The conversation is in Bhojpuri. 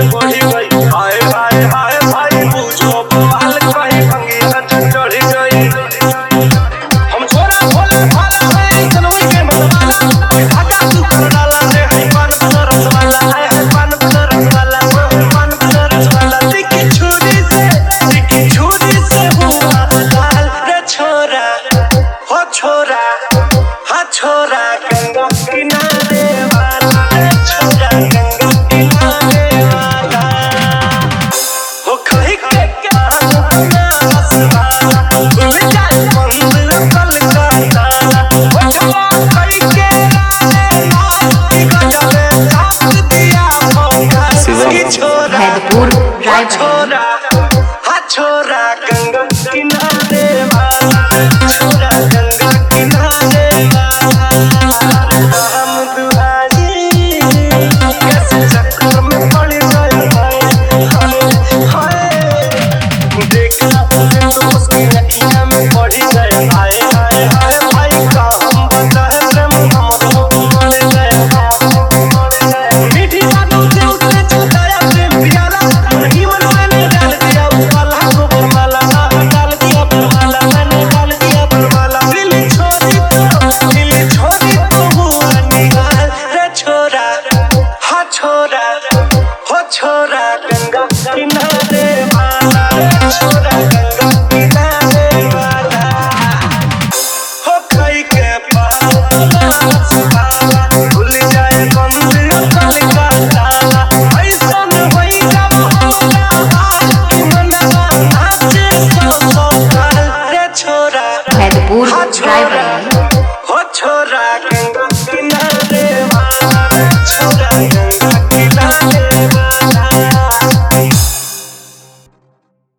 बढ़ी गई हाय हाय हाय भाई पूछो बवाल कहीं भंगी सच चढ़ी गई हम छोरा भोले भाला है जनवरी के मतवाला ढाका तू कर डाला रे पान बदरस वाला है पान बदरस वाला पान बदरस वाला दिखी छुरी से हुआ लाल रे छोरा हो छोरा हा छोरा गंगा किनारे वाला रे छोरा गंगा किनारे वाला हो कहीं के नास वाला भूल जाए मंदिर कलकत्ता बचवा कहीं के नास गजबे छाप दिया मौका छोरा हैदपुर छोरा हा छोरा गंगा किनारे वाला छोरा गंगा किनारे वाला हम दुहाई कैसे चक्कर में पड़ गए हाय देखा तो उसकी अखियां में पड़ी गए हाय हाय हाय भाई का हम बताए प्रेम हमको मर गए मीठी बातों से उसने चुकाया प्रेम प्याला नहीं मन मैंने डाल दिया उबाला गोबर माला डाल दिया बरमाला मैंने डाल दिया बरमाला दिल छोड़ी तो हुआ निहाल रे छोरा हा छोरा हो छोरा गंगा किनारे वाला रे छोरा गंगा किनारे वाला हो कहीं के पास वाला भूल जाए मंदिर कलकत्ता ऐसा न होई जब होला कि मनवा नाचे सो साल रे छोरा हैदपुर हा छोरा